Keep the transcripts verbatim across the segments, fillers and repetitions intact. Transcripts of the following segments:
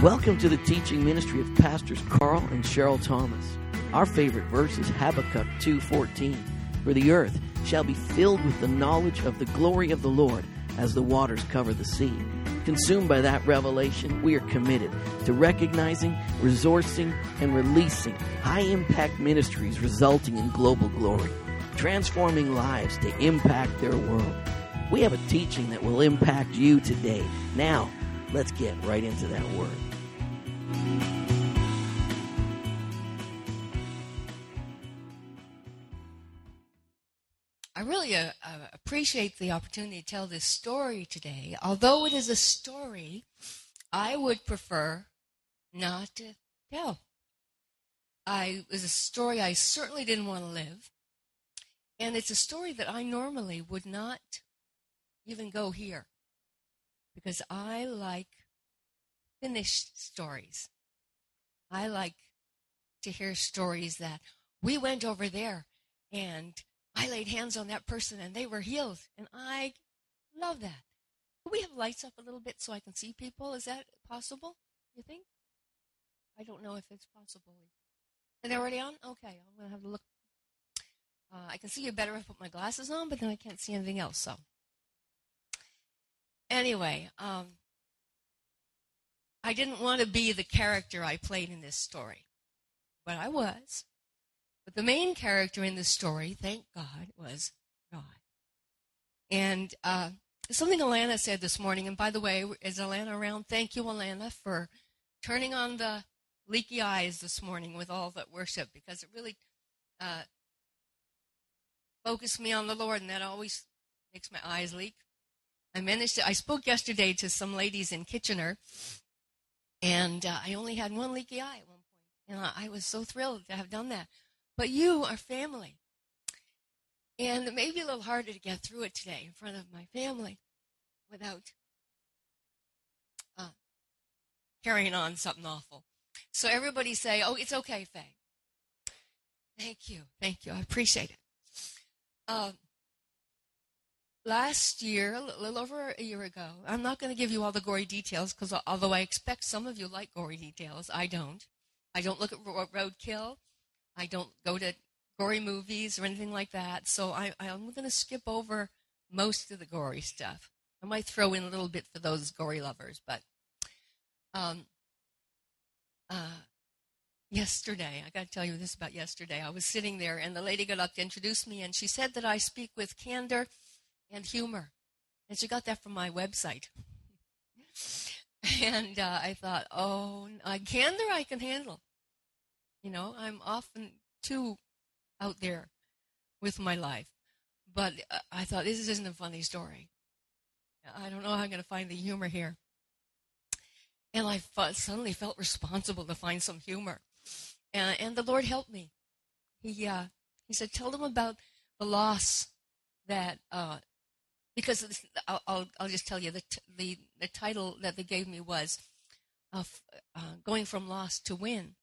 Welcome to the teaching ministry of Pastors Carl and Cheryl Thomas. Our favorite verse is Habakkuk two fourteen. For the earth shall be filled with the knowledge of the glory of the Lord as the waters cover the sea. Consumed by that revelation, we are committed to recognizing, resourcing, and releasing high-impact ministries resulting in global glory, transforming lives to impact their world. We have a teaching that will impact you today. Now, let's get right into that word. I really uh, uh, appreciate the opportunity to tell this story today. Although it is a story, I would prefer not to tell. I, it was a story I certainly didn't want to live. And it's a story that I normally would not even go here, because I like finished stories. I like to hear stories that we went over there and I laid hands on that person and they were healed. And I love that. Can we have lights up a little bit so I can see people? Is that possible, you think? I don't know if it's possible. Are they already on? Okay, I'm going to have to look. Uh, I can see you better if I put my glasses on, but then I can't see anything else. So anyway, um, I didn't want to be the character I played in this story, but I was. But the main character in this story, thank God, was God. And uh, something Alana said this morning, and by the way, is Alana around? Thank you, Alana, for turning on the leaky eyes this morning with all that worship, because it really uh, focused me on the Lord, and that always makes my eyes leak. I managed to, I spoke yesterday to some ladies in Kitchener, and uh, I only had one leaky eye at one point, and I, I was so thrilled to have done that. But you are family. And it may be a little harder to get through it today in front of my family without uh, carrying on something awful. So everybody say, oh, it's okay, Faye. Thank you. Thank you. I appreciate it. Uh, last year, a little over a year ago, I'm not going to give you all the gory details, because although I expect some of you like gory details, I don't. I don't look at roadkill. I don't go to gory movies or anything like that, so I, I'm going to skip over most of the gory stuff. I might throw in a little bit for those gory lovers, but um, uh, yesterday, I got to tell you this about yesterday. I was sitting there, and the lady got up to introduce me, and she said that I speak with candor and humor, and she got that from my website. And uh, I thought, oh, uh, candor I can handle. You know, I'm often too out there with my life. But uh, I thought, this isn't a funny story. I don't know how I'm going to find the humor here. And I f- suddenly felt responsible to find some humor. And, and the Lord helped me. He uh, he said, tell them about the loss that, uh, because this, I'll, I'll, I'll just tell you, the, t- the, the title that they gave me was uh, uh, Going from Loss to Win.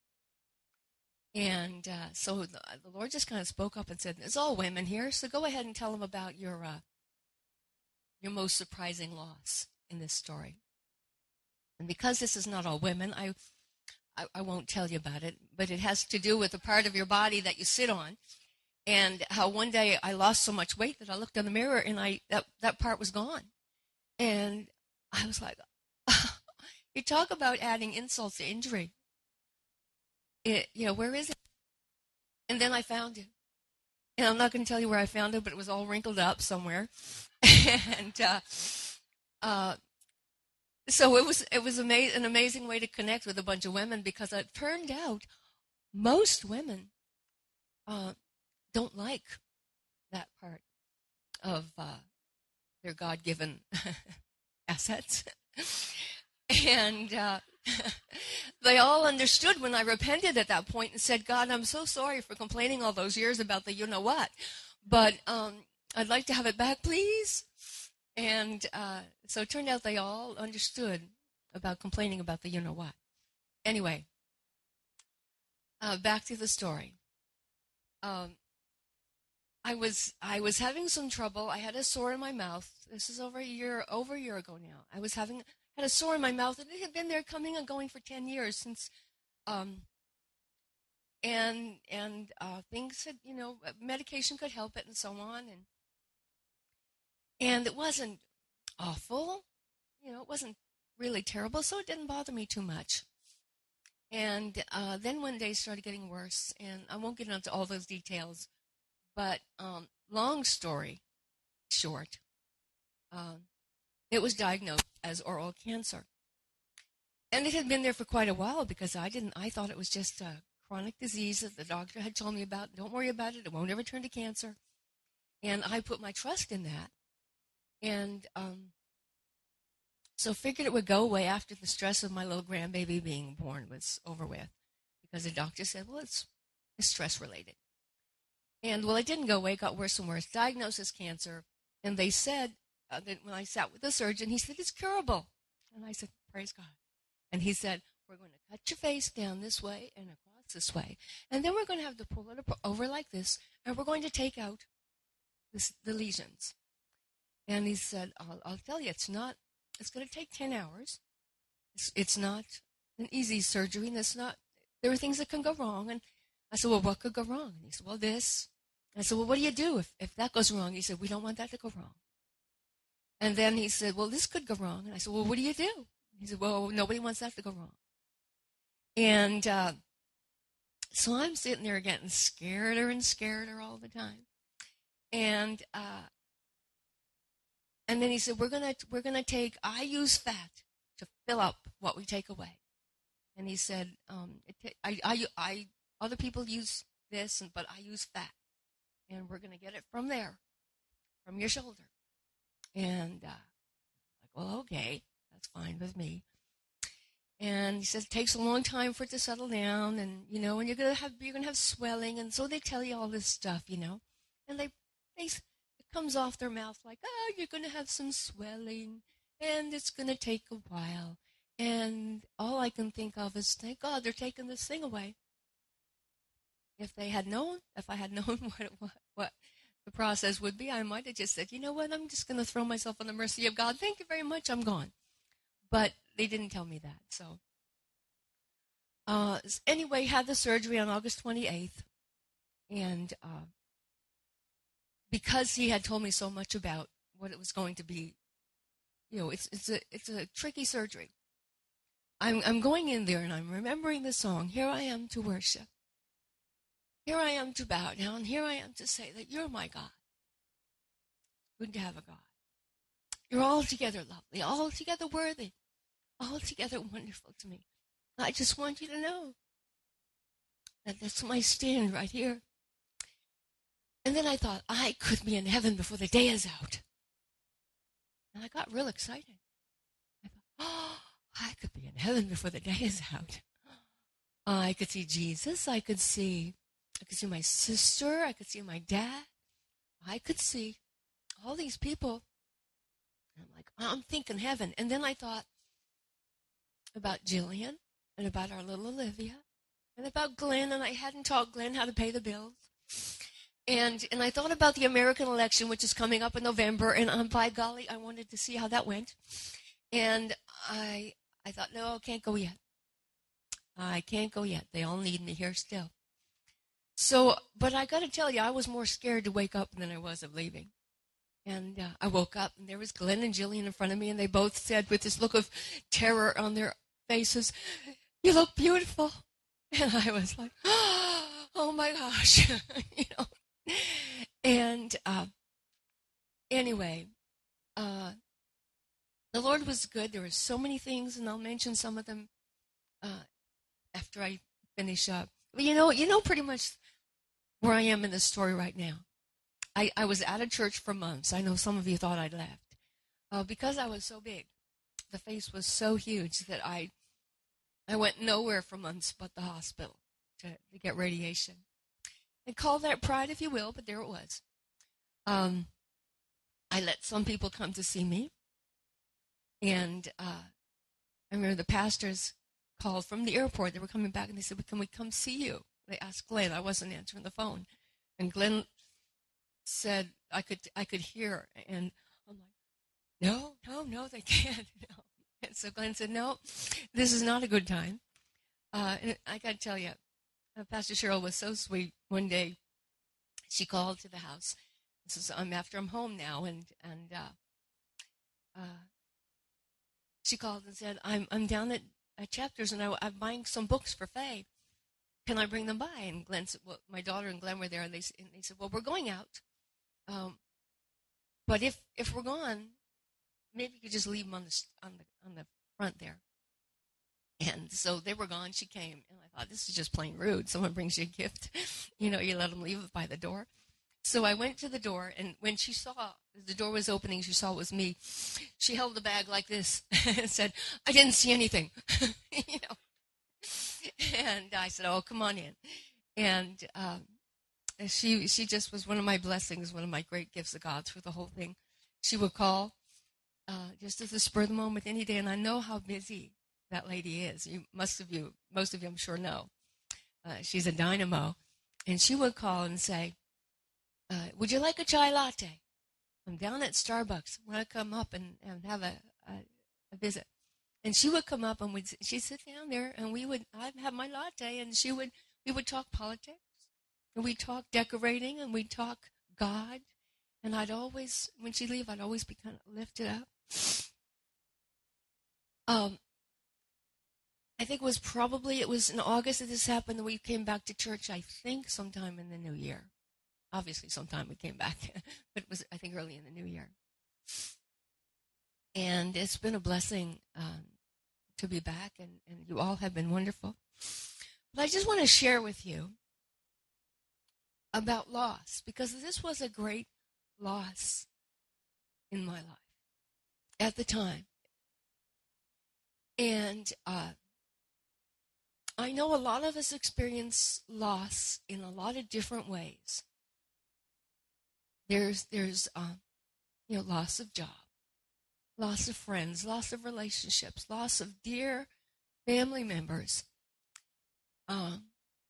And uh, so the, the Lord just kind of spoke up and said, it's all women here, so go ahead and tell them about your uh, your most surprising loss in this story. And because this is not all women, I, I I won't tell you about it, but it has to do with the part of your body that you sit on, and how one day I lost so much weight that I looked in the mirror and I that, that part was gone. And I was like, you talk about adding insult to injury. It, you know, where is it? And then I found it. And I'm not going to tell you where I found it, but it was all wrinkled up somewhere. and uh, uh, so it was it was ama- an amazing way to connect with a bunch of women, because it turned out most women uh, don't like that part of uh, their God-given assets. And uh, they all understood when I repented at that point and said, God, I'm so sorry for complaining all those years about the you-know-what, but um, I'd like to have it back, please. And uh, so it turned out they all understood about complaining about the you-know-what. Anyway, uh, back to the story. Um, I was I was having some trouble. I had a sore in my mouth. This is over a year over a year ago now. I was having had a sore in my mouth, and it had been there coming and going for ten years since, um, and and uh, things had, you know, medication could help it and so on, and and it wasn't awful, you know, it wasn't really terrible, so it didn't bother me too much. And uh, then one day it started getting worse, and I won't get into all those details, but um, long story short, um, it was diagnosed as oral cancer. And it had been there for quite a while because I didn't, I thought it was just a chronic disease that the doctor had told me about. Don't worry about it. It won't ever turn to cancer. And I put my trust in that. And um, so figured it would go away after the stress of my little grandbaby being born was over with. Because the doctor said, well, it's, it's stress related. And well, it didn't go away. It got worse and worse. Diagnosed as cancer. And they said, uh, that when I sat with the surgeon, he said, it's curable. And I said, praise God. And he said, we're going to cut your face down this way and across this way. And then we're going to have to pull it over like this, and we're going to take out this, the lesions. And he said, I'll, I'll tell you, it's not, it's going to take ten hours. It's, it's not an easy surgery, and it's not, there are things that can go wrong. And I said, well, what could go wrong? And he said, well, this. And I said, well, what do you do if, if that goes wrong? He said, we don't want that to go wrong. And then he said, well, this could go wrong. And I said, well, what do you do? He said, well, nobody wants that to go wrong. And uh, so I'm sitting there getting scareder and scareder all the time. And uh, and then he said, we're gonna we're gonna take. I use fat to fill up what we take away. And he said, um, it, I, I I other people use this, but I use fat, and we're gonna get it from there, from your shoulder. And uh, like, well, okay. That's fine with me. And he says it takes a long time for it to settle down, and you know, and you're gonna have you're gonna have swelling, and so they tell you all this stuff, you know, and they they it comes off their mouth like, oh, you're gonna have some swelling, and it's gonna take a while, and all I can think of is, thank God they're taking this thing away. If they had known, if I had known what it, what what the process would be, I might have just said, you know what, I'm just gonna throw myself on the mercy of God. Thank you very much, I'm gone. But they didn't tell me that. So uh, anyway, had the surgery on August twenty-eighth. And uh, because he had told me so much about what it was going to be, you know, it's it's a it's a tricky surgery. I'm I'm going in there and I'm remembering the song, Here I Am to Worship. Here I am to bow down. Here I am to say that you're my God. Good to have a God. You're altogether lovely, altogether worthy, altogether wonderful to me. I just want you to know that that's my stand right here. And then I thought, I could be in heaven before the day is out. And I got real excited. I thought, oh, I could be in heaven before the day is out. I could see Jesus. I could see, I could see my sister. I could see my dad. I could see all these people. I'm like, I'm thinking heaven. And then I thought about Jillian and about our little Olivia and about Glenn, and I hadn't taught Glenn how to pay the bills. And and I thought about the American election, which is coming up in November, and um, by golly, I wanted to see how that went. And I I thought, no, I can't go yet. I can't go yet. They all need me here still. So, but I got to tell you, I was more scared to wake up than I was of leaving. And uh, I woke up, and there was Glenn and Jillian in front of me, and they both said with this look of terror on their faces, you look beautiful. And I was like, oh, my gosh, you know. And uh, anyway, uh, the Lord was good. There were so many things, and I'll mention some of them uh, after I finish up. But you know, you know pretty much where I am in this story right now. I, I was out of church for months. I know some of you thought I'd left. Uh, because I was so big, the face was so huge that I I went nowhere for months but the hospital to, to get radiation. And call that pride if you will, but there it was. Um, I let some people come to see me. And uh, I remember the pastors called from the airport. They were coming back, and they said, well, can we come see you? They asked Glenn. I wasn't answering the phone. And Glenn said I could I could hear, and I'm like, no, no, no, they can't. No. And so Glenn said, no, this is not a good time. Uh, and I got to tell you, uh, Pastor Cheryl was so sweet. One day, she called to the house. This is I'm after I'm home now, and and uh, uh, she called and said, I'm I'm down at, at Chapters, and I, I'm buying some books for Faye. Can I bring them by? And Glenn said, well, my daughter and Glenn were there, and they and they said, well, we're going out, um, but if if we're gone, maybe you could just leave them on the on the on the front there. And so they were gone. She came, and I thought, this is just plain rude. Someone brings you a gift, you know, you let them leave it by the door. So I went to the door, and when she saw the door was opening, she saw it was me. She held the bag like this and said, I didn't see anything, you know. And I said, oh, come on in. And um, she she just was one of my blessings, one of my great gifts of God through the whole thing. She would call uh, just at the spur of the moment any day, and I know how busy that lady is. You most of you, most of you, I'm sure know. Uh, she's a dynamo, and she would call and say, uh, "Would you like a chai latte? I'm down at Starbucks. Want to come up and, and have a, a a visit?" And she would come up and we'd she'd sit down there, and we would I'd have my latte, and she would we would talk politics, and we'd talk decorating, and we'd talk God, and I'd always when she'd leave, I'd always be kind of lifted up. Um. I think it was probably, it was in August that this happened, and we came back to church, I think, sometime in the new year. Obviously, sometime we came back, but it was, I think, early in the new year. And it's been a blessing um, to be back, and, and you all have been wonderful. But I just want to share with you about loss, because this was a great loss in my life at the time. And uh, I know a lot of us experience loss in a lot of different ways. There's, there's, um, you know, loss of job, loss of friends, loss of relationships, loss of dear family members. Um,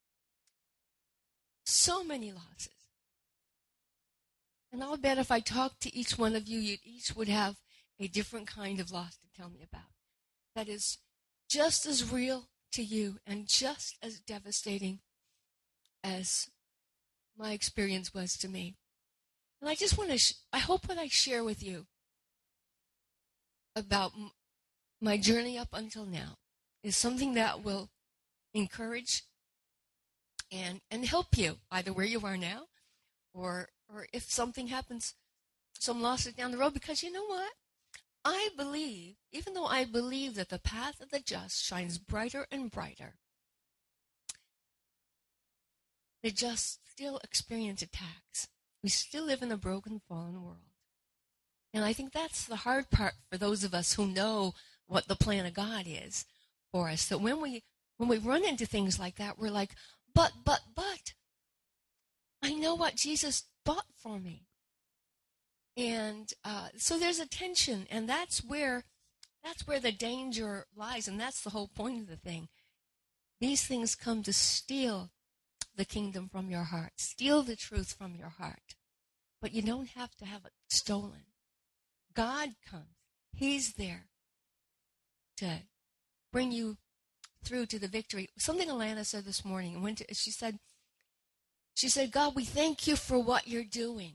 so many losses. And I'll bet if I talked to each one of you, you each would have a different kind of loss to tell me about. That is just as real to you and just as devastating as my experience was to me. And I just want to, sh- I hope what I share with you about m- my journey up until now is something that will encourage and, and help you, either where you are now or, or if something happens, some losses down the road, because you know what? I believe, even though I believe that the path of the just shines brighter and brighter, the just still experience attacks. We still live in a broken, fallen world. And I think that's the hard part for those of us who know what the plan of God is for us. That when we when we run into things like that, we're like, but, but, but, I know what Jesus bought for me. And uh, so there's a tension, and that's where that's where the danger lies, and that's the whole point of the thing. These things come to steal the kingdom from your heart, steal the truth from your heart. But you don't have to have it stolen. God comes. He's there to bring you through to the victory. Something Alana said this morning, went to, she said, she said, God, we thank you for what you're doing.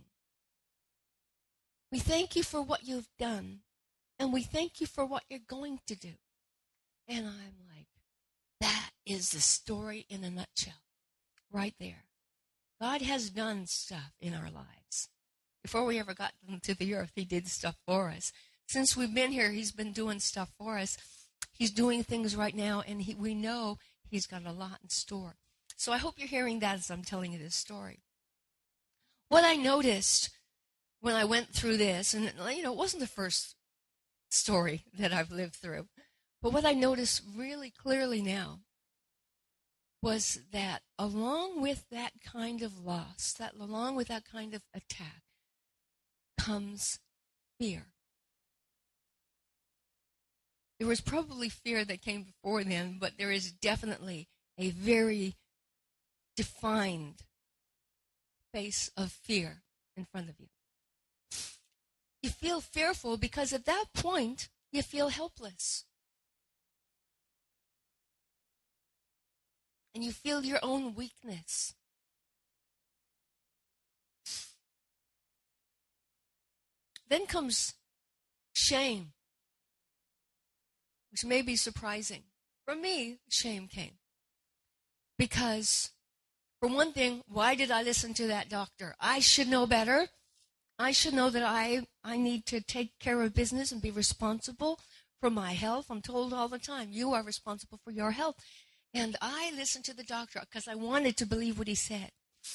We thank you for what you've done, and we thank you for what you're going to do. And I'm like, that is the story in a nutshell, right there. God has done stuff in our lives. Before we ever got to the earth, he did stuff for us. Since we've been here, he's been doing stuff for us. He's doing things right now, and he, we know he's got a lot in store. So I hope you're hearing that as I'm telling you this story. What I noticed when I went through this, and you know, it wasn't the first story that I've lived through, but what I noticed really clearly now was that along with that kind of loss, that along with that kind of attack, comes fear. There was probably fear that came before then, but there is definitely a very defined face of fear in front of you. You feel fearful because at that point, You feel helpless. And you feel your own weakness. Then comes shame, which may be surprising. For me, shame came. Because, for one thing, why did I listen to that doctor? I should know better. I should know that I, I need to take care of business and be responsible for my health. I'm told all the time, you are responsible for your health. And I listened to the doctor because I wanted to believe what he said.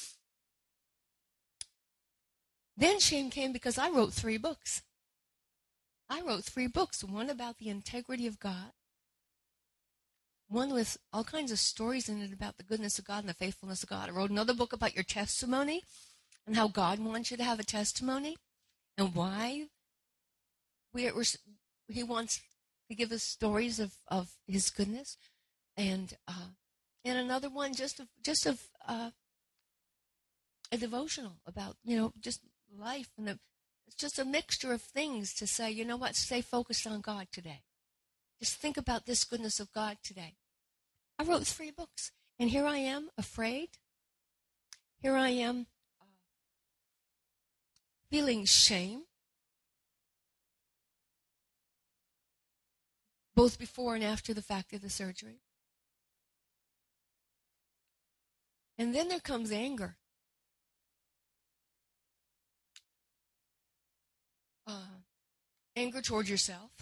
Then shame came because I wrote three books. I wrote three books, one about the integrity of God, one with all kinds of stories in it about the goodness of God and the faithfulness of God. I wrote another book about your testimony and how God wants you to have a testimony and why we are, he wants to give us stories of, of his goodness. And uh, and another one just of just of uh, a devotional about, you know, just life. And the, it's just a mixture of things to say, you know what, stay focused on God today. Just think about this goodness of God today. I wrote three books, and here I am afraid. Here I am uh, feeling shame, both before and after the fact of the surgery. And then there comes anger. Uh, anger toward yourself.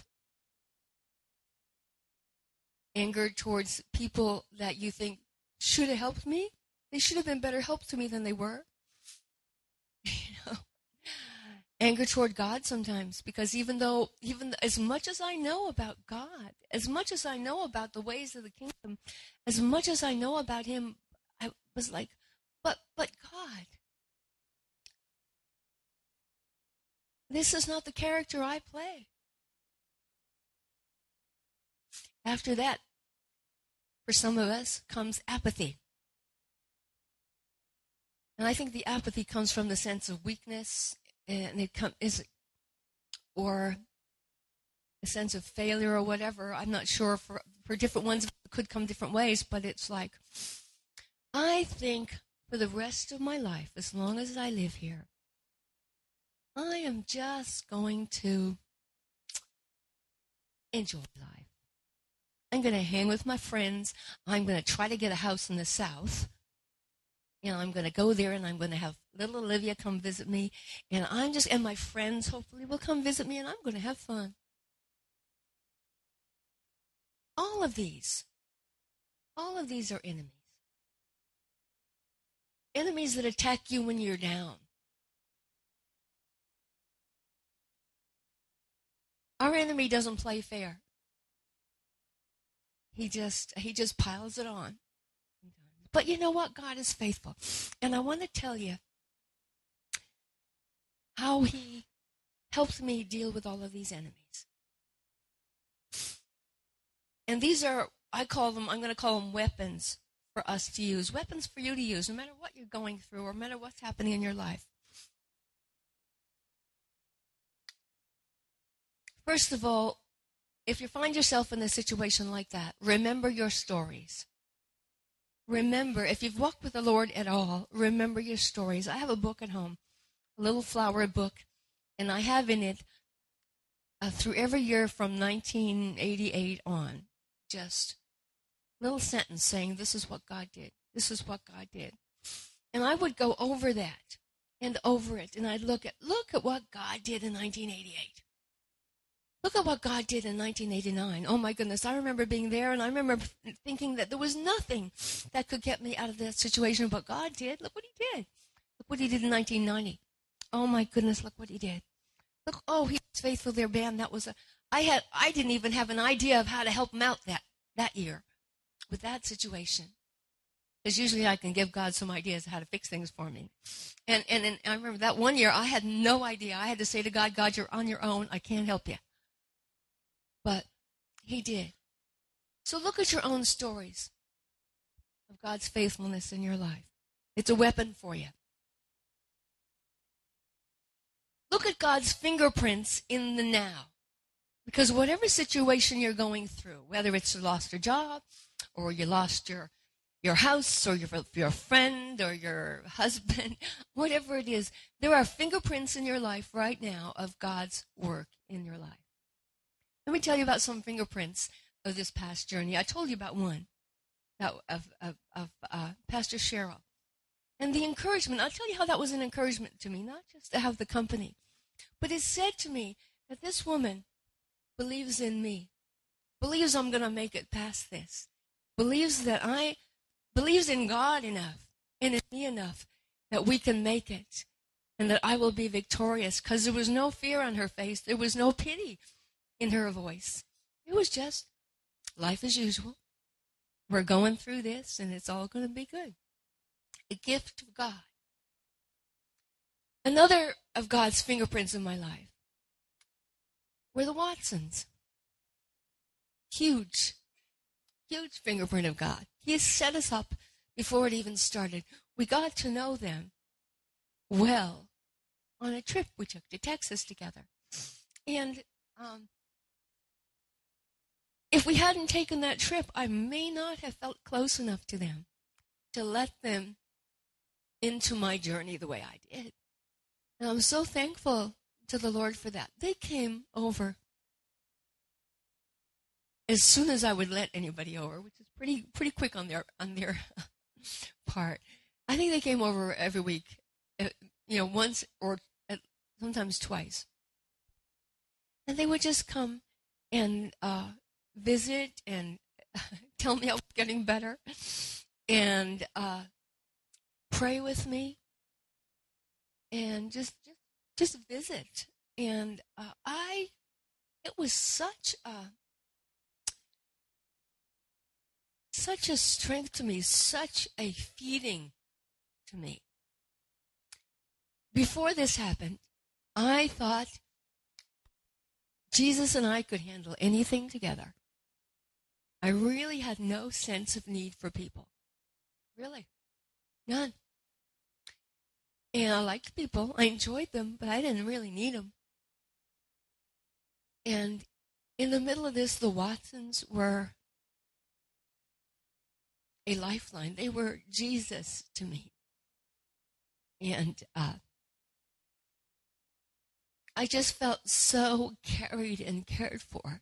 Anger towards people that you think should have helped me. They should have been better help to me than they were. You know? Anger toward God sometimes, because even though, even as much as I know about God, as much as I know about the ways of the kingdom, as much as I know about him, I was like, but, but God, this is not the character I play. After that, for some of us, comes apathy. And I think the apathy comes from the sense of weakness, and it comes, is, or a sense of failure or whatever. I'm not sure. For, for different ones, it could come different ways, but it's like, I think for the rest of my life, as long as I live here, I am just going to enjoy life. I'm going to hang with my friends. I'm going to try to get a house in the South. You know, I'm going to go there, and I'm going to have little Olivia come visit me. And I'm just, and my friends hopefully will come visit me, and I'm going to have fun. All of these, all of these are enemies. Enemies that attack you when you're down. Our enemy doesn't play fair. He just he just piles it on. But you know what? God is faithful. And I want to tell you how he helps me deal with all of these enemies. And these are, I call them, I'm going to call them weapons for us to use. Weapons for you to use, no matter what you're going through or no matter what's happening in your life. First of all, if you find yourself in a situation like that, remember your stories. Remember, if you've walked with the Lord at all, remember your stories. I have a book at home, a little flower book, and I have in it, uh, through every year from nineteen eighty-eight on, just a little sentence saying, this is what God did. This is what God did. And I would go over that and over it, and I'd look at, look at what God did in nineteen eighty-eight. Look at what God did in nineteen eighty-nine. Oh, my goodness. I remember being there, and I remember thinking that there was nothing that could get me out of that situation, but God did. Look what he did. Look what he did in nineteen ninety. Oh, my goodness, look what he did. Look, oh, he was faithful there, man. That was a, I had, I didn't even have an idea of how to help him out that, that year with that situation. Because usually I can give God some ideas of how to fix things for me. And, and, and I remember that one year, I had no idea. I had to say to God, God, you're on your own. I can't help you. But he did. So look at your own stories of God's faithfulness in your life. It's a weapon for you. Look at God's fingerprints in the now. Because whatever situation you're going through, whether it's you lost your job, or you lost your your house, or your, your friend, or your husband, whatever it is, there are fingerprints in your life right now of God's work in your life. Let me tell you about some fingerprints of this past journey. I told you about one, about, of, of, of uh, Pastor Cheryl. And the encouragement, I'll tell you how that was an encouragement to me, not just to have the company, but it said to me that this woman believes in me, believes I'm going to make it past this, believes that I, believes in God enough, and in me enough, that we can make it, and that I will be victorious, because there was no fear on her face, there was no pity in her voice. It was just life as usual. We're going through this, and it's all going to be good. A gift of God. Another of God's fingerprints in my life were the Watsons. Huge, huge fingerprint of God. He has set us up before it even started. We got to know them well on a trip we took to Texas together. And um, if we hadn't taken that trip, I may not have felt close enough to them to let them into my journey the way I did. And I'm so thankful to the Lord for that. They came over as soon as I would let anybody over, which is pretty pretty quick on their on their part. I think they came over every week, uh, you know, once or uh, sometimes twice. And they would just come and uh, visit and tell me I was getting better and uh, pray with me and just just just visit. And uh, I, it was such a such a strength to me, such a feeding to me. Before this happened, I thought Jesus and I could handle anything together. I really had no sense of need for people. Really. None. And I liked people. I enjoyed them, but I didn't really need them. And in the middle of this, the Watsons were a lifeline. They were Jesus to me. And uh, I just felt so carried and cared for.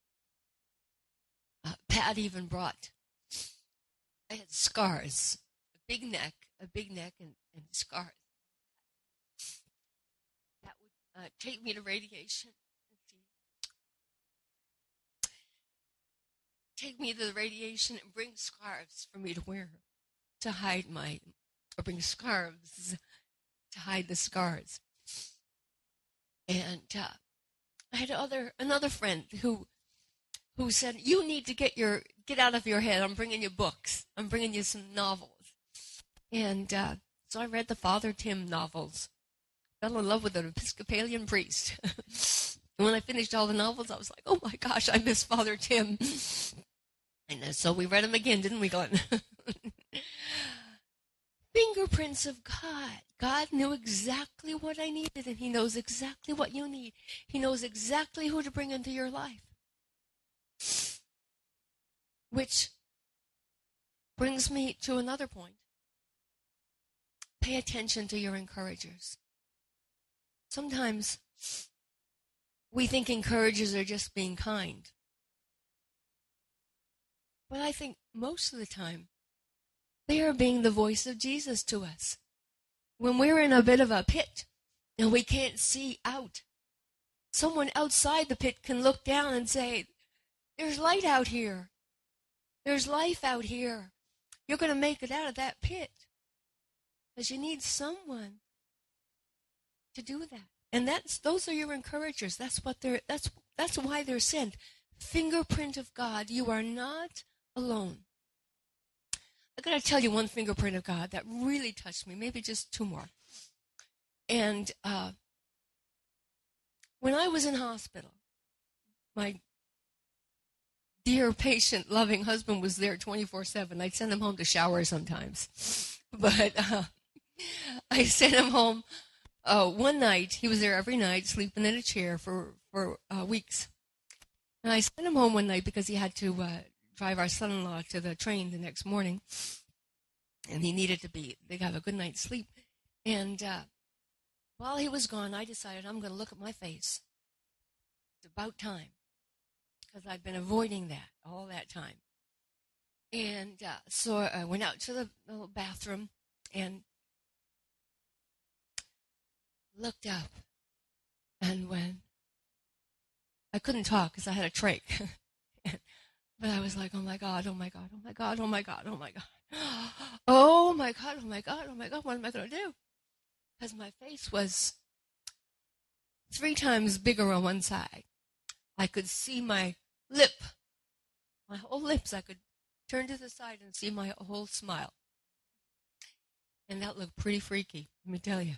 Uh, Pat even brought, I had scars, a big neck, a big neck and, and scars. That would uh, take me to radiation. Take me to the radiation and bring scarves for me to wear to hide my, or bring scarves to hide the scars. And uh, I had other another friend who who said, "You need to get your get out of your head. I'm bringing you books. I'm bringing you some novels." And uh, so I read the Father Tim novels. Fell in love with an Episcopalian priest. And when I finished all the novels, I was like, "Oh my gosh, I miss Father Tim." And so we read them again, didn't we, Glenn? Fingerprints of God. God knew exactly what I needed, and he knows exactly what you need. He knows exactly who to bring into your life. Which brings me to another point. Pay attention to your encouragers. Sometimes we think encouragers are just being kind. But I think most of the time, they are being the voice of Jesus to us. When we're in a bit of a pit and we can't see out, someone outside the pit can look down and say, "There's light out here. There's life out here. You're going to make it out of that pit." Because you need someone to do that. And that's those are your encouragers. That's what they're that's that's why they're sent. Fingerprint of God. You are not alone. I'm going to tell you one fingerprint of God that really touched me, maybe just two more. And uh, when I was in hospital, my dear, patient, loving husband was there twenty-four seven. I'd send him home to shower sometimes. But uh, I sent him home uh, one night. He was there every night, sleeping in a chair for, for uh, weeks. And I sent him home one night because he had to uh, drive our son-in-law to the train the next morning. And he needed to be, they have a good night's sleep. And uh, while he was gone, I decided I'm going to look at my face. It's about time. Because I'd been avoiding that all that time. And uh, so I went out to the little bathroom and looked up. And when I couldn't talk because I had a trach. But I was like, oh my God, oh my God, oh my God, oh my God, oh my God. Oh my God, oh my God, oh my God, what am I going to do? Because my face was three times bigger on one side. I could see my lip, my whole lips. I could turn to the side and see my whole smile. And that looked pretty freaky, let me tell you.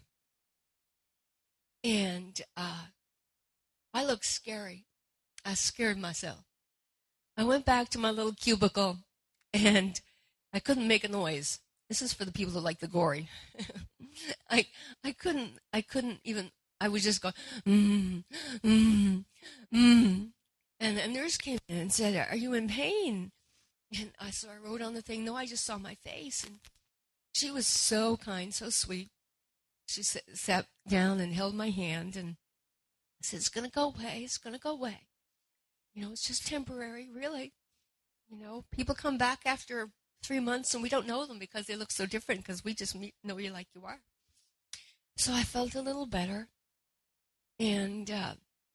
And uh, I looked scary. I scared myself. I went back to my little cubicle, and I couldn't make a noise. This is for the people who like the gory. I I couldn't I couldn't even. I was just going mm mm mm, and a nurse came in and said, "Are you in pain?" And I so I wrote on the thing, "No, I just saw my face." And she was so kind, so sweet. She sat down and held my hand and said, "It's going to go away. It's going to go away. You know, it's just temporary, really. You know, people come back after three months and we don't know them because they look so different because we just meet, know you like you are." So I felt a little better. And, uh,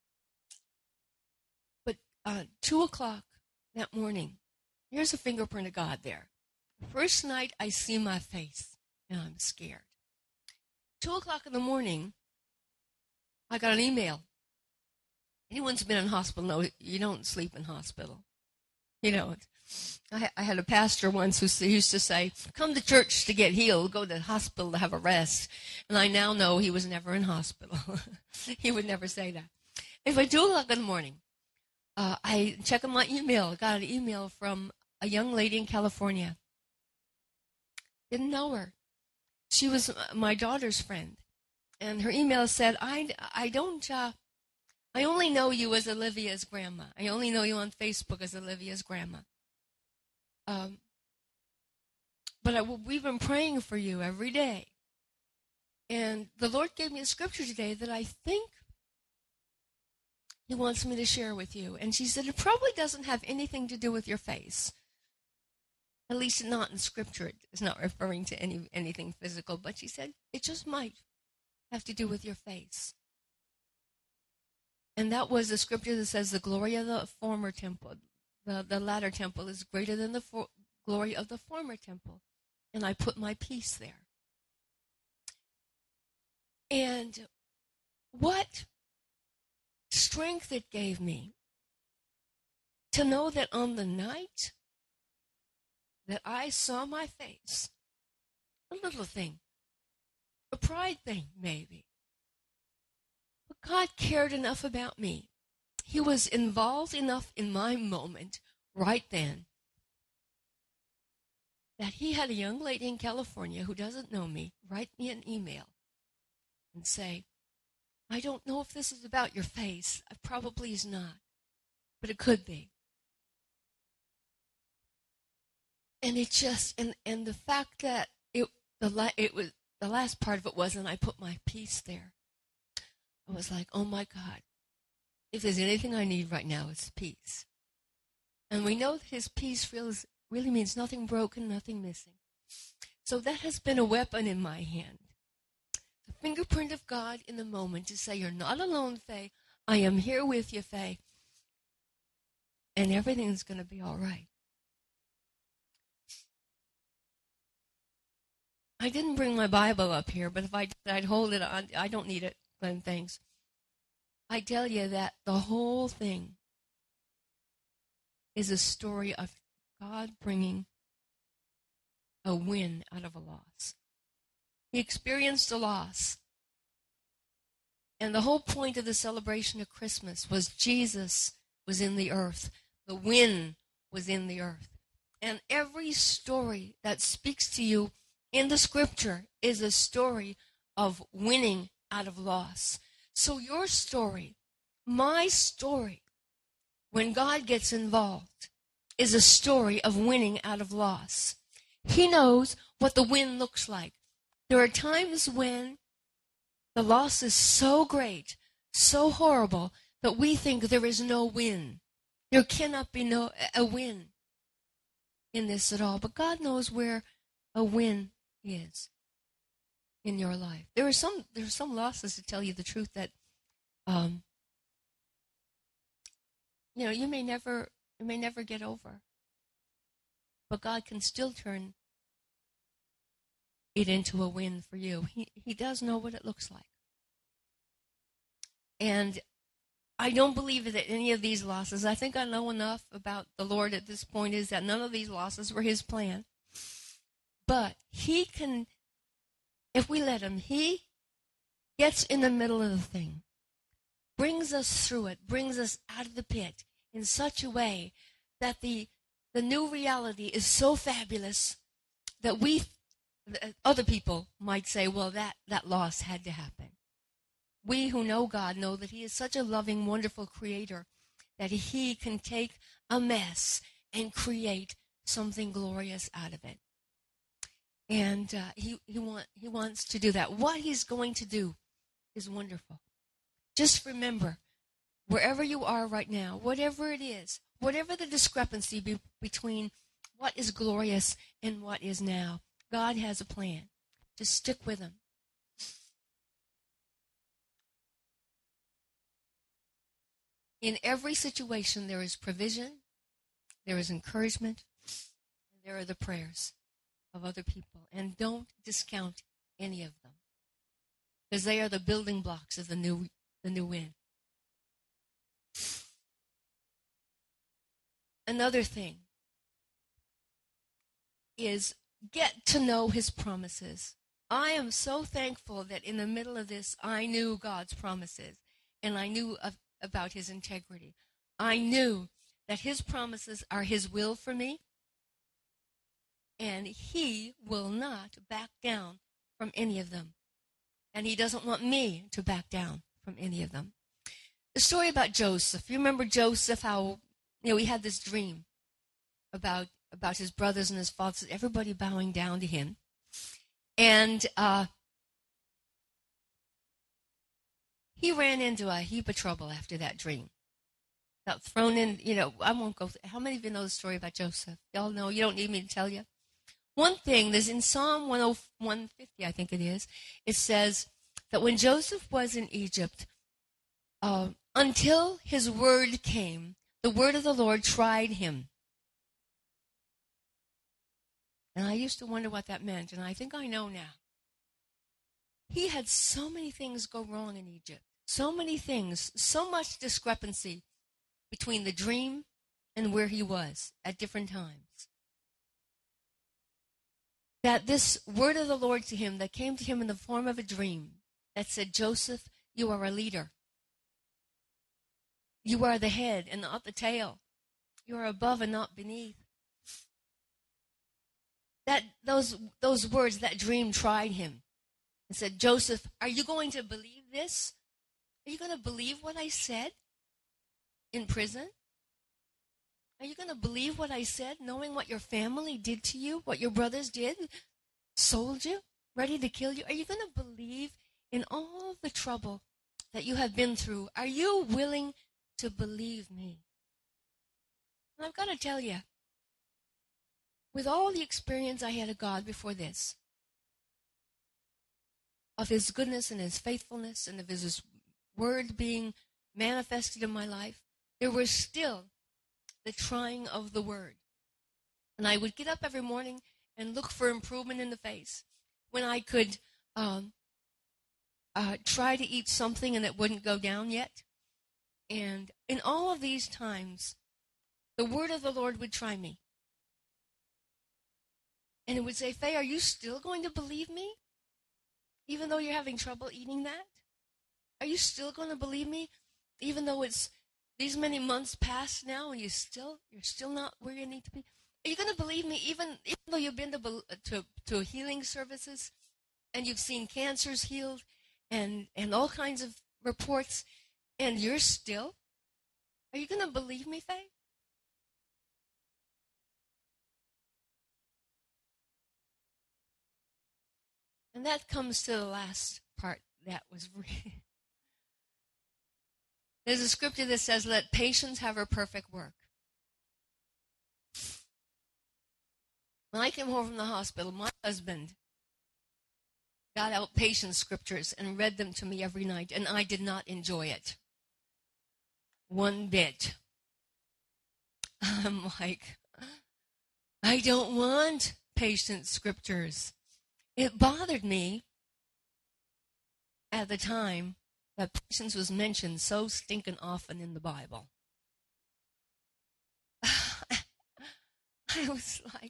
but uh, two o'clock that morning, here's a fingerprint of God there. The first night I see my face and I'm scared. Two o'clock in the morning, I got an email. Anyone's been in hospital knows you don't sleep in hospital. You know, I, I had a pastor once who used to say, "Come to church to get healed, go to the hospital to have a rest." And I now know he was never in hospital. He would never say that. Anyway, two o'clock in the morning, uh, I checked my email. I got an email from a young lady in California. Didn't know her. She was my daughter's friend. And her email said, I, I don't... Uh, I only know you as Olivia's grandma. I only know you on Facebook as Olivia's grandma. Um, but I, we've been praying for you every day. And the Lord gave me a scripture today that I think He wants me to share with you. And she said, it probably doesn't have anything to do with your face. At least not in Scripture. It's not referring to any anything physical. But she said, it just might have to do with your face. And that was the scripture that says the glory of the former temple, the, the latter temple is greater than the for, glory of the former temple. And I put my peace there. And what strength it gave me to know that on the night that I saw my face, a little thing, a pride thing maybe, but God cared enough about me. He was involved enough in my moment right then that He had a young lady in California who doesn't know me write me an email and say, I don't know if this is about your face. It probably is not, but it could be. And it just, and, and the fact that it, the, it was, the last part of it was, and I put my peace there. I was like, oh my God, if there's anything I need right now, it's peace. And we know that His peace feels, really means nothing broken, nothing missing. So that has been a weapon in my hand. The fingerprint of God in the moment to say, you're not alone, Faye. I am here with you, Faye. And everything's going to be all right. I didn't bring my Bible up here, but if I did, I'd hold it on. I don't need it. Things. I tell you that the whole thing is a story of God bringing a win out of a loss. He experienced a loss. And the whole point of the celebration of Christmas was Jesus was in the earth. The win was in the earth. And every story that speaks to you in the Scripture is a story of winning out of loss. So your story, my story, when God gets involved, is a story of winning out of loss. He knows what the win looks like. There are times when the loss is so great, so horrible, that we think there is no win. There cannot be no a win in this at all. But God knows where a win is in your life. There are some there are some losses, to tell you the truth, that um, you know you may never you may never get over. But God can still turn it into a win for you. He He does know what it looks like. And I don't believe that any of these losses, I think I know enough about the Lord at this point, is that none of these losses were His plan. But He can, if we let Him, He gets in the middle of the thing, brings us through it, brings us out of the pit in such a way that the the new reality is so fabulous that we, other people might say, well, that, that loss had to happen. We who know God know that He is such a loving, wonderful Creator that He can take a mess and create something glorious out of it. And uh, he, he, want, he wants to do that. What He's going to do is wonderful. Just remember, wherever you are right now, whatever it is, whatever the discrepancy be, between what is glorious and what is now, God has a plan. Just stick with Him. In every situation, there is provision, there is encouragement, and there are the prayers of other people. And don't discount any of them, because they are the building blocks of the new, the new win. Another thing is get to know His promises. I am so thankful that in the middle of this, I knew God's promises, and I knew of, about His integrity. I knew that His promises are His will for me, and He will not back down from any of them. And He doesn't want me to back down from any of them. The story about Joseph. You remember Joseph, how you know, he had this dream about about his brothers and his fathers, everybody bowing down to him. And uh, he ran into a heap of trouble after that dream. Got thrown in, you know, I won't go, how many of you know the story about Joseph? Y'all know, you don't need me to tell you. One thing, there's in Psalm one fifty, I think it is, it says that when Joseph was in Egypt, uh, until his word came, the word of the Lord tried him. And I used to wonder what that meant, and I think I know now. He had so many things go wrong in Egypt. So many things, so much discrepancy between the dream and where he was at different times. That this word of the Lord to him that came to him in the form of a dream that said, Joseph, you are a leader. You are the head and not the tail. You are above and not beneath. That those those words, that dream tried him and said, Joseph, are you going to believe this? Are you going to believe what I said in prison? Are you going to believe what I said, knowing what your family did to you, what your brothers did, sold you, ready to kill you? Are you going to believe in all the trouble that you have been through? Are you willing to believe me? And I've got to tell you, with all the experience I had of God before this, of His goodness and His faithfulness and of His word being manifested in my life, there was still the trying of the word. And I would get up every morning and look for improvement in the face. When I could um, uh, try to eat something and it wouldn't go down yet. And in all of these times, the word of the Lord would try me. And it would say, Faye, are you still going to believe me? Even though you're having trouble eating that? Are you still going to believe me? Even though it's these many months past now and you still, you're still not where you need to be? Are you going to believe me even, even though you've been to, to, to healing services and you've seen cancers healed and, and all kinds of reports and you're still? Are you going to believe me, Faye? And that comes to the last part that was really... There's a scripture that says, let patience have her perfect work. When I came home from the hospital, my husband got out patience scriptures and read them to me every night, and I did not enjoy it one bit. I'm like, I don't want patience scriptures. It bothered me at the time that patience was mentioned so stinking often in the Bible. I was like,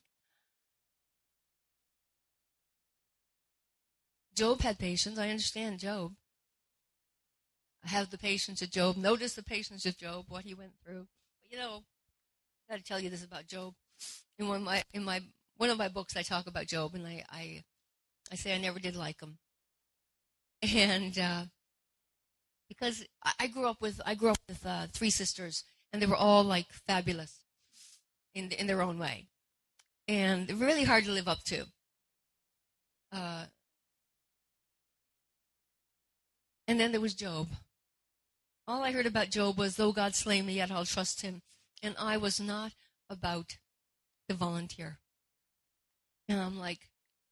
Job had patience. I understand Job. I have the patience of Job. Notice the patience of Job, what he went through. But you know, I got to tell you this about Job. In one of my in my one of my books, I talk about Job, and I I, I say I never did like him. And uh, because I grew up with I grew up with uh, three sisters, and they were all like fabulous in in their own way, and really hard to live up to. Uh, and then there was Job. All I heard about Job was, though God slay me, yet I'll trust him. And I was not about to volunteer. And I'm like,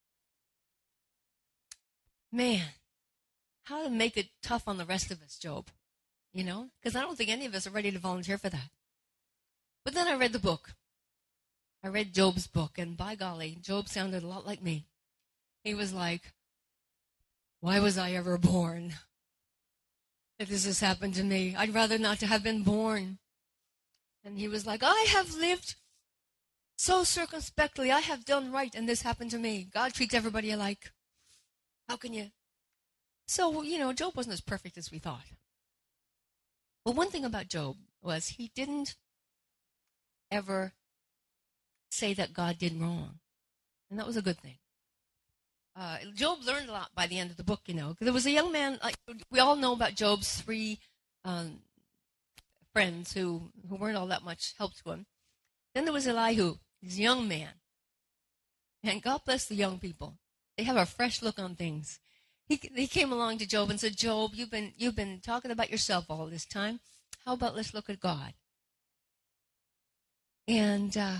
man, how to make it tough on the rest of us, Job? You know? Because I don't think any of us are ready to volunteer for that. But then I read the book. I read Job's book, and by golly, Job sounded a lot like me. He was like, why was I ever born? If this has happened to me, I'd rather not to have been born. And he was like, I have lived so circumspectly. I have done right, and this happened to me. God treats everybody alike. How can you? So, you know, Job wasn't as perfect as we thought. But one thing about Job was he didn't ever say that God did wrong. And that was a good thing. Uh, Job learned a lot by the end of the book, you know. There was a young man, like we all know about Job's three um, friends who, who weren't all that much help to him. Then there was Elihu, this young man. And God bless the young people. They have a fresh look on things. He, he came along to Job and said, Job, you've been, you've been talking about yourself all this time. How about let's look at God? And uh,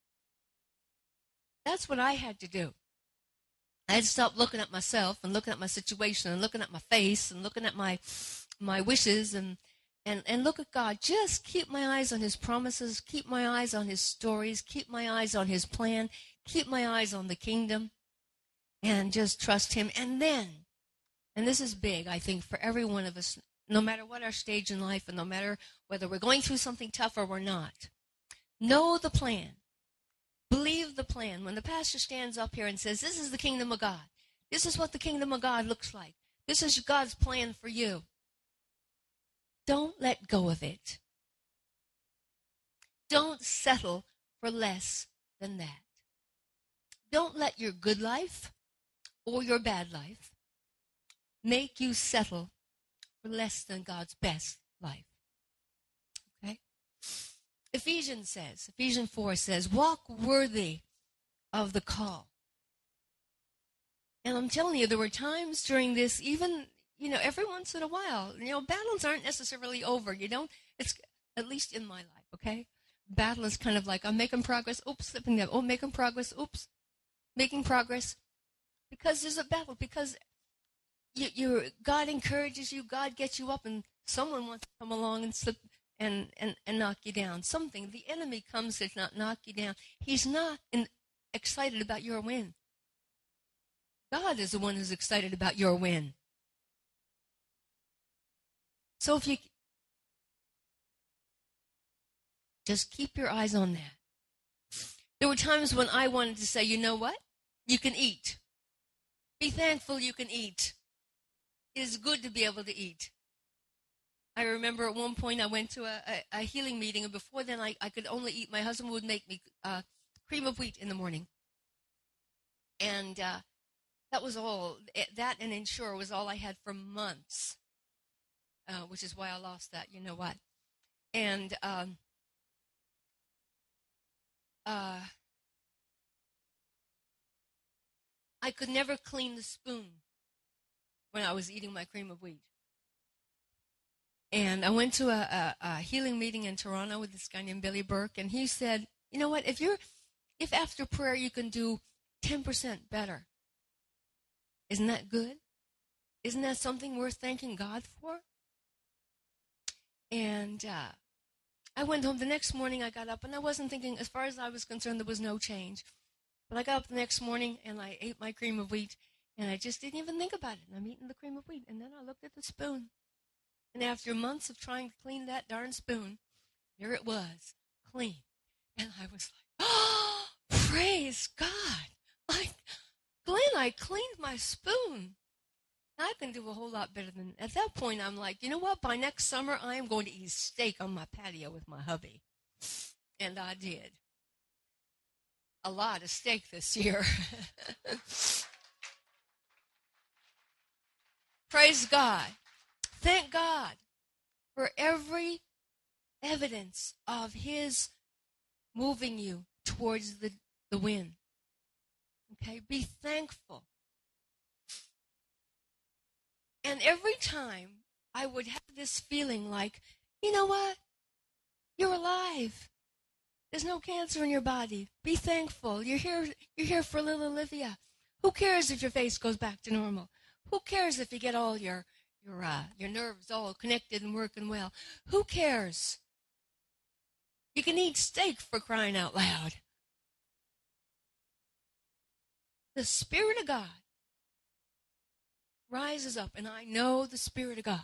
that's what I had to do. I had to stop looking at myself and looking at my situation and looking at my face and looking at my my wishes and, and, and look at God. Just keep my eyes on his promises, keep my eyes on his stories, keep my eyes on his plan, keep my eyes on the kingdom, and just trust him. And then, and this is big, I think, for every one of us, no matter what our stage in life and no matter whether we're going through something tough or we're not, know the plan. Believe the plan. When the pastor stands up here and says, this is the kingdom of God. This is what the kingdom of God looks like. This is God's plan for you. Don't let go of it. Don't settle for less than that. Don't let your good life or your bad life make you settle for less than God's best life. Okay? Ephesians says, Ephesians four says, walk worthy of the call. And I'm telling you, there were times during this, even, you know, every once in a while, you know, battles aren't necessarily over. You don't, it's, at least in my life, okay? Battle is kind of like, I'm making progress, oops, slipping there, oh, making progress, oops, making progress. Because there's a battle, because you, you, God encourages you, God gets you up, and someone wants to come along and slip And, and, and knock you down. Something, the enemy comes to not knock you down. He's not in, excited about your win. God is the one who's excited about your win. So if you just keep your eyes on that. There were times when I wanted to say, you know what? You can eat. Be thankful you can eat. It is good to be able to eat. I remember at one point I went to a, a, a healing meeting, and before then I, I could only eat, my husband would make me uh, cream of wheat in the morning. And uh, that was all, that and Ensure was all I had for months, uh, which is why I lost that, you know what. And um, uh, I could never clean the spoon when I was eating my cream of wheat. And I went to a, a, a healing meeting in Toronto with this guy named Billy Burke, and he said, you know what, if you're, if after prayer you can do ten percent better, isn't that good? Isn't that something worth thanking God for? And uh, I went home the next morning. I got up, and I wasn't thinking, as far as I was concerned, there was no change. But I got up the next morning, and I ate my cream of wheat, and I just didn't even think about it. And I'm eating the cream of wheat, and then I looked at the spoon. And after months of trying to clean that darn spoon, there it was, clean. And I was like, oh, praise God. I, Glenn, I cleaned my spoon. I can do a whole lot better than, at that point, I'm like, you know what? By next summer, I am going to eat steak on my patio with my hubby. And I did. A lot of steak this year. Praise God. Thank God for every evidence of his moving you towards the, the win. Okay? Be thankful. And every time I would have this feeling like, you know what? You're alive. There's no cancer in your body. Be thankful. You're here, you're here for little Olivia. Who cares if your face goes back to normal? Who cares if you get all your your uh, your nerves all connected and working well? Who cares? You can eat steak, for crying out loud. The Spirit of God rises up, and I know the Spirit of God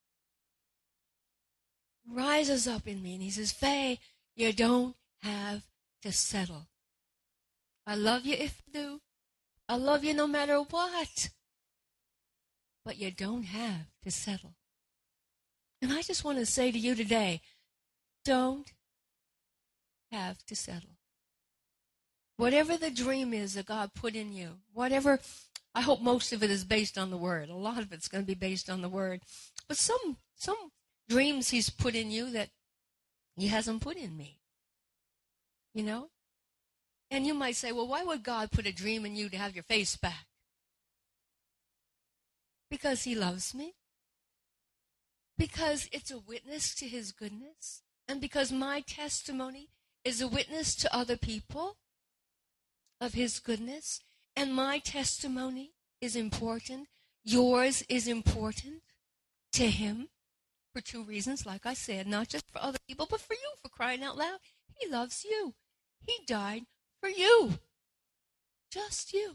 rises up in me, and he says, Faye, you don't have to settle. I love you if you do. I love you no matter what. But you don't have to settle. And I just want to say to you today, don't have to settle. Whatever the dream is that God put in you, whatever, I hope most of it is based on the Word. A lot of it's going to be based on the Word. But some some dreams he's put in you that he hasn't put in me. You know? And you might say, well, why would God put a dream in you to have your face back? Because he loves me. Because it's a witness to his goodness. And because my testimony is a witness to other people of his goodness. And my testimony is important. Yours is important to him for two reasons, like I said, not just for other people, but for you, for crying out loud. He loves you. He died for you. Just you.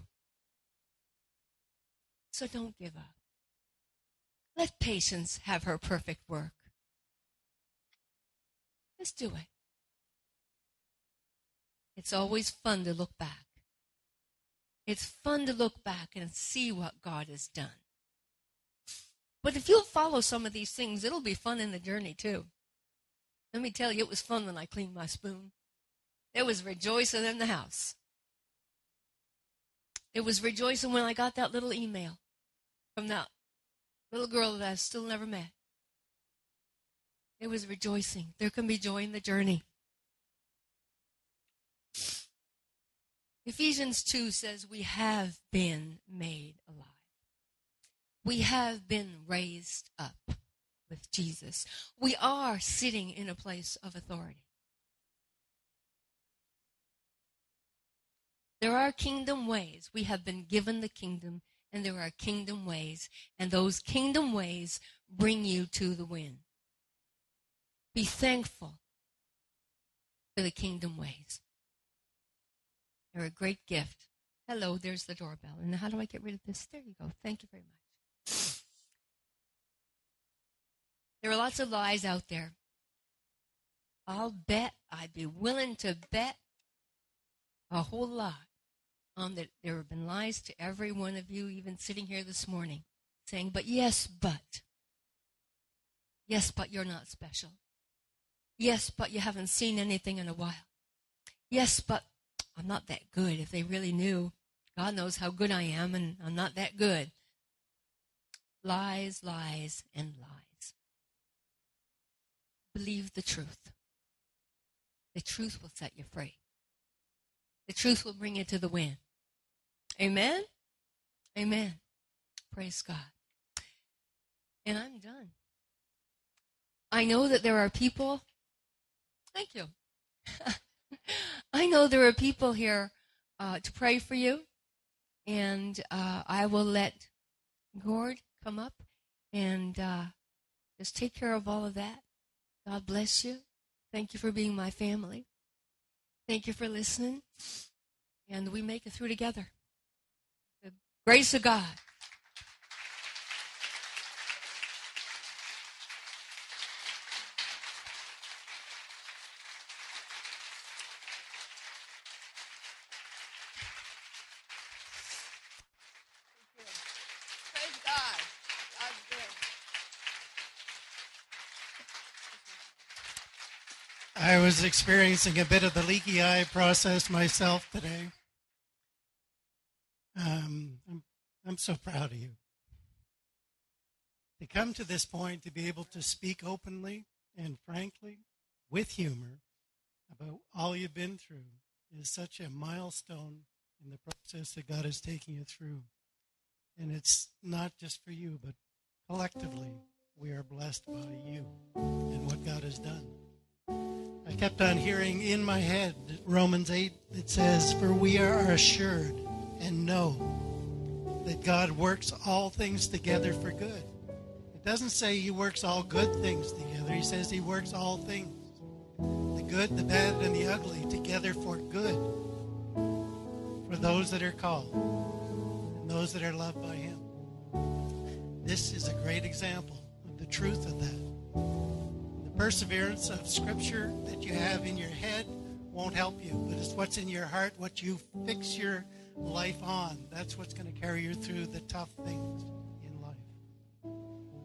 So don't give up. Let patience have her perfect work. Just do it. It's always fun to look back. It's fun to look back and see what God has done. But if you'll follow some of these things, it'll be fun in the journey too. Let me tell you, it was fun when I cleaned my spoon. There was rejoicing in the house. It was rejoicing when I got that little email from that little girl that I still never met. It was rejoicing. There can be joy in the journey. Ephesians two says we have been made alive. We have been raised up with Jesus. We are sitting in a place of authority. There are kingdom ways. We have been given the kingdom, and there are kingdom ways, and those kingdom ways bring you to the win. Be thankful for the kingdom ways. They're a great gift. Hello, there's the doorbell. And how do I get rid of this? There you go. Thank you very much. There are lots of lies out there. I'll bet, I'd be willing to bet a whole lot on that there have been lies to every one of you, even sitting here this morning, saying, but yes, but. Yes, but you're not special. Yes, but you haven't seen anything in a while. Yes, but I'm not that good. If they really knew, God knows how good I am, and I'm not that good. Lies, lies, and lies. believe the truth. The truth will set you free. The truth will bring you to the win. Amen? Amen. Praise God. And I'm done. I know that there are people, thank you. I know there are people here uh, to pray for you, and uh, I will let Gord come up and uh, just take care of all of that. God bless you. Thank you for being my family. Thank you for listening, and we make it through together. The grace of God. Praise God. God's good. I was experiencing a bit of the leaky eye process myself today. Um, I'm, I'm so proud of you. To come to this point, to be able to speak openly and frankly, with humor, about all you've been through is such a milestone in the process that God is taking you through. And it's not just for you, but collectively, we are blessed by you and what God has done. I kept on hearing in my head Romans eight, it says, "For we are assured and know that God works all things together for good." It doesn't say he works all good things together. He says he works all things, the good, the bad, and the ugly, together for good, for those that are called and those that are loved by him. This is a great example of the truth of that. Perseverance of Scripture that you have in your head won't help you, but it's what's in your heart, what you fix your life on. That's what's going to carry you through the tough things in life.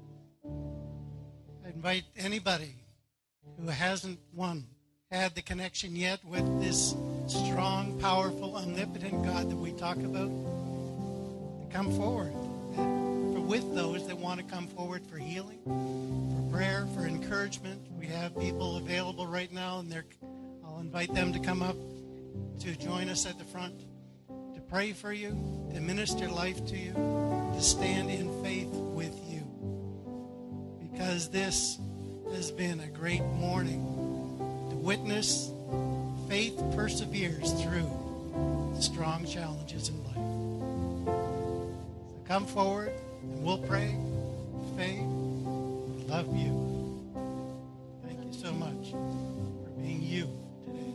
I invite anybody who hasn't, one, had the connection yet with this strong, powerful, omnipotent God that we talk about, to come forward. And for with those that want to come forward for healing, prayer, for encouragement. We have people available right now, and they're, I'll invite them to come up to join us at the front, to pray for you, to minister life to you, to stand in faith with you. Because this has been a great morning to witness faith perseveres through strong challenges in life. So come forward, and we'll pray. Faith. Love you. Thank you so much for being you today.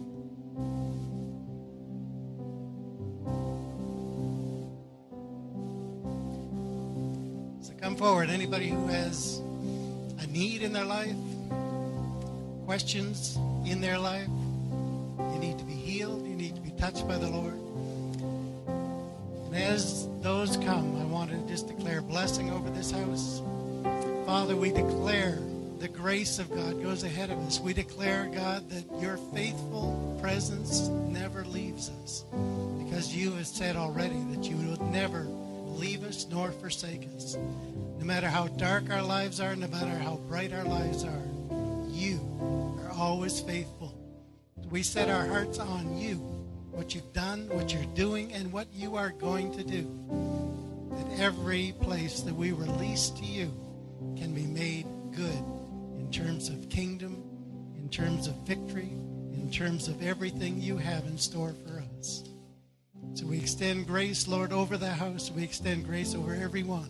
So come forward. Anybody who has a need in their life, questions in their life, you need to be healed, you need to be touched by the Lord. And as those come, I want to just declare blessing over this house. Father, we declare the grace of God goes ahead of us. We declare, God, that your faithful presence never leaves us, because you have said already that you would never leave us nor forsake us. No matter how dark our lives are, no matter how bright our lives are, you are always faithful. We set our hearts on you, what you've done, what you're doing, and what you are going to do. That every place that we release to you can be made good in terms of kingdom, in terms of victory, in terms of everything you have in store for us. So we extend grace, Lord, over the house. We extend grace over everyone.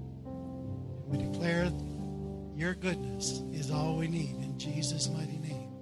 And we declare your goodness is all we need in Jesus' mighty name.